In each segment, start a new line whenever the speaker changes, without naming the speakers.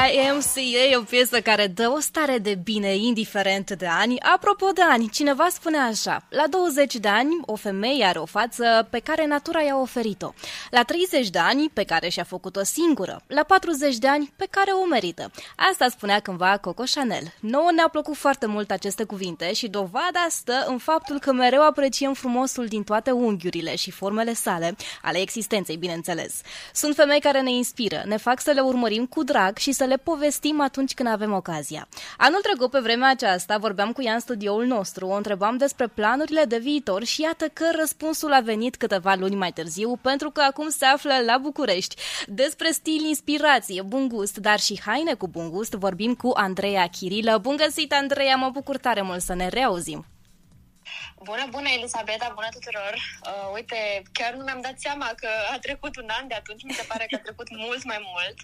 YMCA e o piesă care dă o stare de bine indiferent de ani. Apropo de ani, cineva spune așa: la 20 de ani, o femeie are o față pe care natura i-a oferit-o. La 30 de ani, pe care și-a făcut-o singură. La 40 de ani, pe care o merită. Asta spunea cândva Coco Chanel. Nouă ne-au plăcut foarte mult aceste cuvinte și dovada stă în faptul că mereu apreciem frumosul din toate unghiurile și formele sale, ale existenței, bineînțeles. Sunt femei care ne inspiră, ne fac să le urmărim cu drag și să le povestim atunci când avem ocazia. Anul trecut, pe vremea aceasta, vorbeam cu ea în studioul nostru, o întrebam despre planurile de viitor și iată că răspunsul a venit câteva luni mai târziu, pentru că acum se află la București. Despre stil, inspirație, bun gust, dar și haine cu bun gust, vorbim cu Andreea Chirilă. Bun găsit, Andreea, mă bucur tare mult să ne reauzim.
Bună, Elisabeta, bună tuturor! Uite, chiar nu mi-am dat seama că a trecut un an de atunci, mi se pare că a trecut mult mai mult.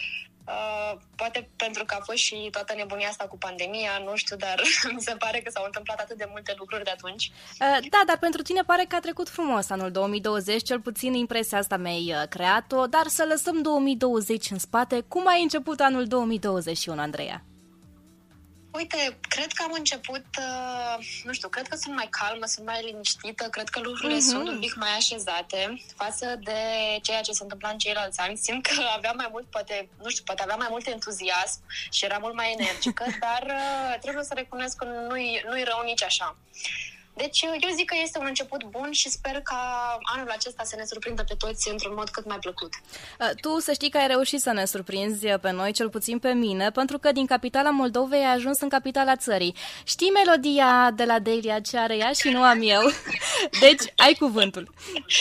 Poate pentru că a fost și toată nebunia asta cu pandemia, nu știu, dar mi se pare că s-au întâmplat atât de multe lucruri de atunci.
Da, dar pentru tine pare că a trecut frumos anul 2020, cel puțin impresia asta mi-ai creat-o, dar să lăsăm 2020 în spate. Cum ai început anul 2021, Andreea?
Uite, cred că am început, nu știu, cred că sunt mai calmă, sunt mai liniștită, cred că lucrurile sunt un pic mai așezate față de ceea ce se întâmpla în ceilalți ani. Simt că aveam mai mult, poate aveam mai mult entuziasm și era mult mai energică, dar trebuie să recunosc că nu-i rău nici așa. Deci eu zic că este un început bun și sper ca anul acesta să ne surprindă pe toți într-un mod cât mai plăcut.
Tu să știi că ai reușit să ne surprinzi pe noi, cel puțin pe mine, pentru că din capitala Moldovei ai ajuns în capitala țării. Știi melodia de la Delia ce are ea și nu am eu? Deci ai cuvântul.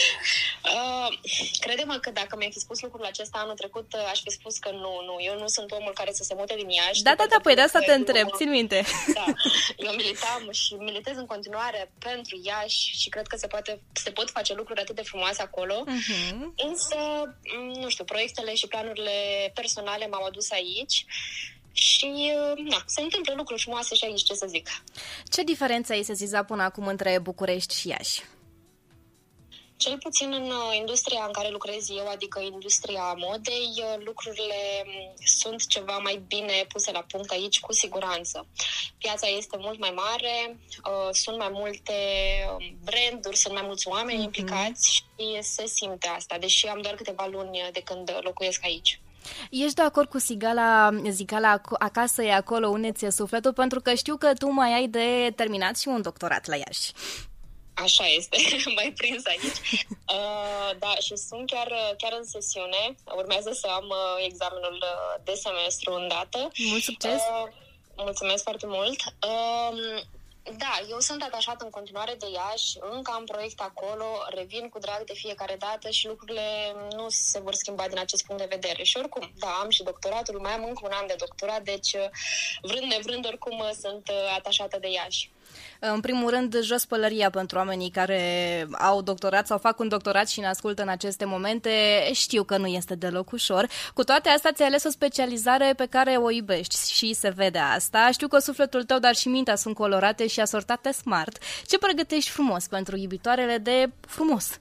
Crede-mă că dacă mi-ai fi spus lucrul acesta anul trecut, aș fi spus că nu, eu nu sunt omul care să se mute din Iași.
Da, păi de asta te întreb, țin minte.
Da, eu militam și militez în continuare pentru Iași și cred că se pot face lucruri atât de frumoase acolo. Însă, nu știu, proiectele și planurile personale m-au adus aici și se întâmplă lucruri frumoase și aici, ce să zic.
Ce diferență ai sesizat până acum între București și Iași?
Cel puțin în industria în care lucrez eu, adică industria modei, lucrurile sunt ceva mai bine puse la punct aici, cu siguranță. Piața este mult mai mare, sunt mai multe branduri, sunt mai mulți oameni implicați și se simte asta, deși am doar câteva luni de când locuiesc aici.
Ești de acord cu zicala acasă e acolo unde ți-e sufletul, pentru că știu că tu mai ai de terminat și un doctorat la Iași.
Așa este, m-ai prins aici. Da, și sunt chiar în sesiune. Urmează să am examenul de semestru îndată.
Mult succes!
Mulțumesc foarte mult! Da, eu sunt atașată în continuare de Iași, încă am proiect acolo, revin cu drag de fiecare dată și lucrurile nu se vor schimba din acest punct de vedere. Și oricum, da, am și doctoratul, mai am încă un an de doctorat, deci vrând nevrând, oricum sunt atașată de Iași.
În primul rând, jos pălăria pentru oamenii care au doctorat sau fac un doctorat și ne ascultă în aceste momente. Știu că nu este deloc ușor. Cu toate astea, ți-ai ales o specializare pe care o iubești și se vede asta. Știu că sufletul tău, dar și mintea sunt colorate și asortate smart. Ce pregătești frumos pentru iubitoarele de frumos?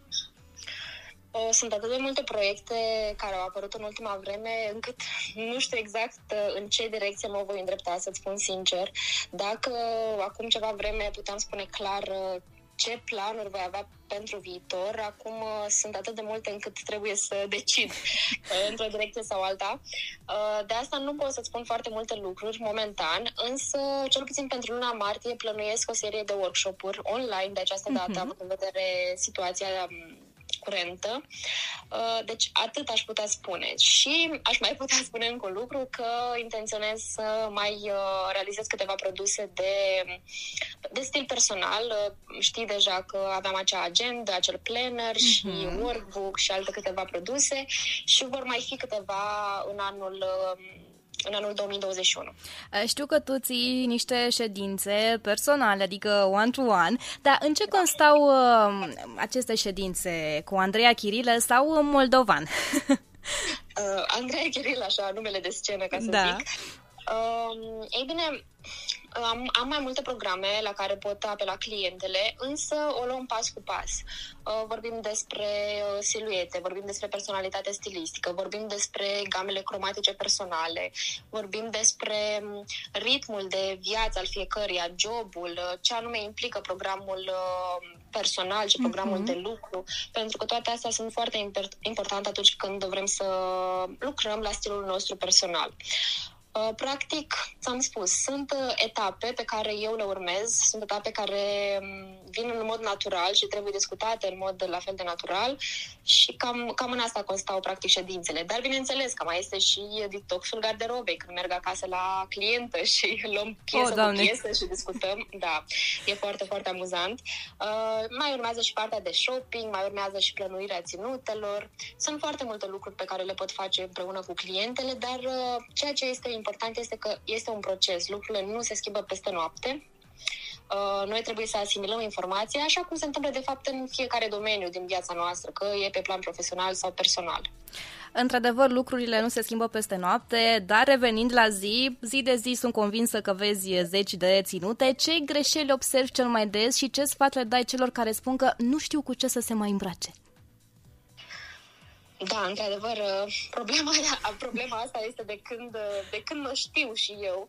Sunt atât de multe proiecte care au apărut în ultima vreme, încât nu știu exact în ce direcție mă voi îndrepta, să-ți spun sincer. Dacă acum ceva vreme puteam spune clar ce planuri voi avea pentru viitor, acum sunt atât de multe încât trebuie să decid într-o direcție sau alta. De asta nu pot să-ți spun foarte multe lucruri momentan, însă cel puțin pentru luna martie plănuiesc o serie de workshop-uri online de această dată, având în vedere situația curentă. Deci atât aș putea spune. Și aș mai putea spune încă un lucru, că intenționez să mai realizez câteva produse de stil personal. Știi deja că aveam acea agenda, acel planner și workbook și alte câteva produse și vor mai fi câteva în anul 2021.
Știu că tu ții niște ședințe personale, adică one-to-one, dar în ce constau aceste ședințe cu Andreea Chirilă sau moldovan?
Andreea Chirilă, așa, numele de scenă, ca să zic. Ei bine, am mai multe programe la care pot apela clientele, însă o luăm pas cu pas. Vorbim despre siluete, vorbim despre personalitate stilistică, vorbim despre gamele cromatice personale, vorbim despre ritmul de viață al fiecăruia, jobul, ce anume implică programul personal și programul de lucru, pentru că toate astea sunt foarte importante atunci când vrem să lucrăm la stilul nostru personal. Practic, ți-am spus, sunt etape pe care eu le urmez, sunt etape care vin în mod natural și trebuie discutate în mod la fel de natural și cam în asta constau practic ședințele. Dar bineînțeles că mai este și detoxul garderobei, când merg acasă la clientă și luăm piesă cu piesă și discutăm. Da, e foarte, foarte amuzant. Mai urmează și partea de shopping, mai urmează și plănuirea ținutelor. Sunt foarte multe lucruri pe care le pot face împreună cu clientele, dar ceea ce este important este că este un proces. Lucrurile nu se schimbă peste noapte. Noi trebuie să asimilăm informația, așa cum se întâmplă de fapt în fiecare domeniu din viața noastră, că e pe plan profesional sau personal.
Într-adevăr, lucrurile nu se schimbă peste noapte, dar revenind la zi de zi sunt convinsă că vezi zeci de ținute. Ce greșeli observi cel mai des și ce sfat le dai celor care spun că nu știu cu ce să se mai îmbrace?
Da, într-adevăr, problema asta este de când mă știu și eu.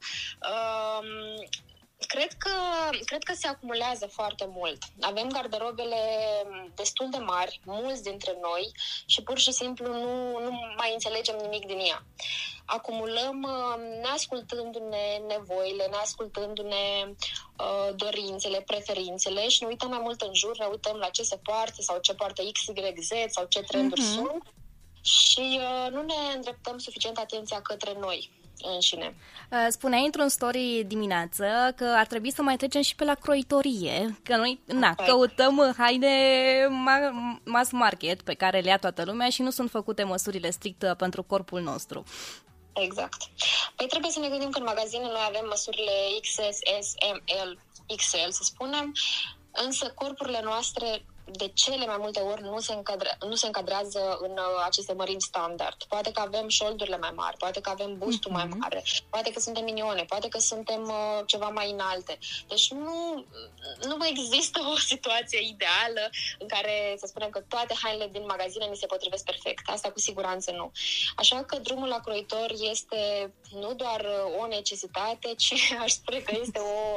Cred că se acumulează foarte mult. Avem garderobele destul de mari, mulți dintre noi, și pur și simplu nu mai înțelegem nimic din ea. Acumulăm neascultându-ne nevoile, neascultându-ne dorințele, preferințele și ne uităm mai mult în jur, ne uităm la ce se poartă sau ce poartă X, Y, Z sau ce trenduri sunt și nu ne îndreptăm suficient atenția către noi înșine.
Spuneai într-un story dimineață că ar trebui să mai trecem și pe la croitorie, că noi căutăm haine mass market pe care le ia toată lumea și nu sunt făcute măsurile strict pentru corpul nostru.
Exact. Păi trebuie să ne gândim că în magazine noi avem măsurile XS, S, M, L, XL, să spunem, însă corpurile noastre de cele mai multe ori nu se încadrează în aceste mărimi standard. Poate că avem șoldurile mai mari, poate că avem bustul mai mare, poate că suntem minione, poate că suntem ceva mai înalte. Deci nu mai există o situație ideală în care să spunem că toate hainele din magazine ni se potrivesc perfect. Asta cu siguranță nu. Așa că drumul la croitor este nu doar o necesitate, ci aș spune că este o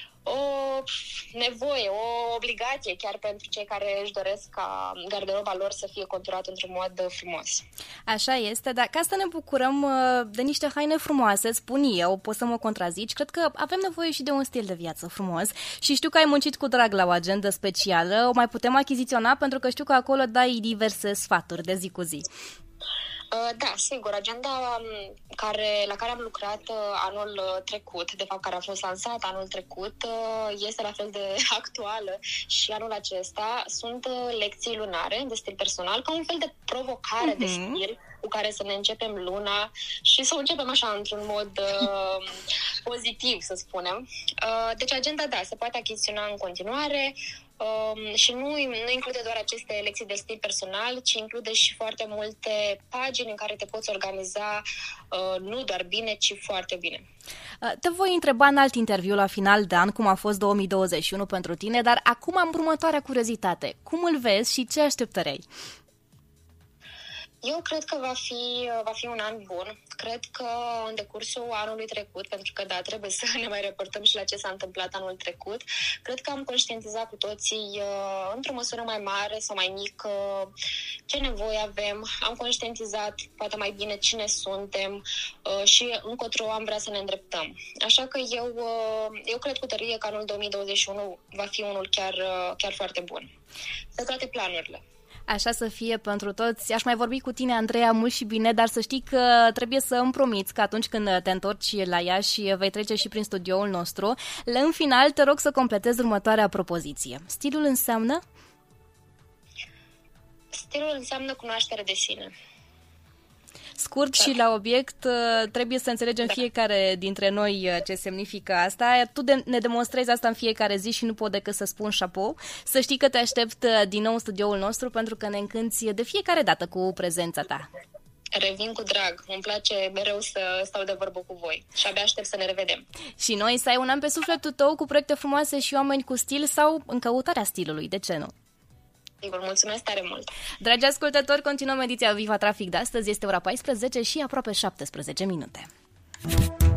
nevoie, o obligație chiar pentru cei care își doresc ca garderoba lor să fie conturată într-un mod frumos.
Așa este, dar ca să ne bucurăm de niște haine frumoase, spun eu, poți să mă contrazici, cred că avem nevoie și de un stil de viață frumos și știu că ai muncit cu drag la o agendă specială, o mai putem achiziționa pentru că știu că acolo dai diverse sfaturi de zi cu zi.
Da, sigur. Agenda la care am lucrat anul trecut, de fapt care a fost lansată anul trecut, este la fel de actuală și anul acesta. Sunt lecții lunare de stil personal, ca un fel de provocare de stil cu care să ne începem luna și să o începem așa într-un mod pozitiv, să spunem. Deci agenda, da, se poate achiziționa în continuare. Și nu include doar aceste lecții de stil personal, ci include și foarte multe pagini în care te poți organiza nu doar bine, ci foarte bine.
Te voi întreba în alt interviu la final de an cum a fost 2021 pentru tine, dar acum am următoarea curiozitate. Cum îl vezi și ce așteptări ai?
Eu cred că va fi un an bun. Cred că în decursul anului trecut, pentru că da, trebuie să ne mai reportăm și la ce s-a întâmplat anul trecut, cred că am conștientizat cu toții într-o măsură mai mare sau mai mică ce nevoie avem. Am conștientizat poate mai bine cine suntem și încotro am vrea să ne îndreptăm. Așa că eu cred cu tărie că anul 2021 va fi unul chiar foarte bun. Pe toate planurile.
Așa să fie pentru toți. Aș mai vorbi cu tine, Andreea, mult și bine, dar să știi că trebuie să îmi promiți că atunci când te întorci la Iași vei trece și prin studioul nostru. În final, te rog să completezi următoarea propoziție. Stilul înseamnă?
Stilul înseamnă cunoaștere de sine.
Scurt și la obiect, trebuie să înțelegem fiecare dintre noi ce semnifică asta. Tu ne demonstrezi asta în fiecare zi și nu pot decât să spun chapeau. Să știi că te aștept din nou în studioul nostru pentru că ne încânți de fiecare dată cu prezența ta.
Revin cu drag. Îmi place mereu să stau de vorbă cu voi și abia aștept să ne revedem.
Și noi să ai un an pe sufletul tău cu proiecte frumoase și oameni cu stil sau în căutarea stilului, de ce nu?
Sigur, mulțumesc tare mult!
Dragi ascultători, continuăm ediția Viva Trafic de astăzi. Este ora 14 și aproape 17 minute.